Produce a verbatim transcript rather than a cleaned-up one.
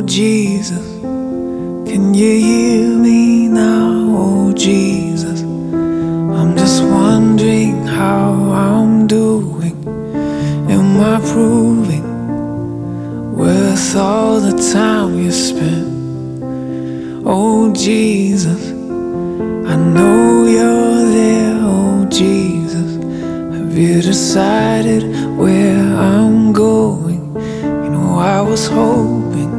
Jesus, can you hear me now? Oh Jesus, I'm just wondering how I'm doing. Am I proving worth all the time you spent? Oh Jesus, I know you're there. Oh Jesus, have you decided where I'm going? You know I was hoping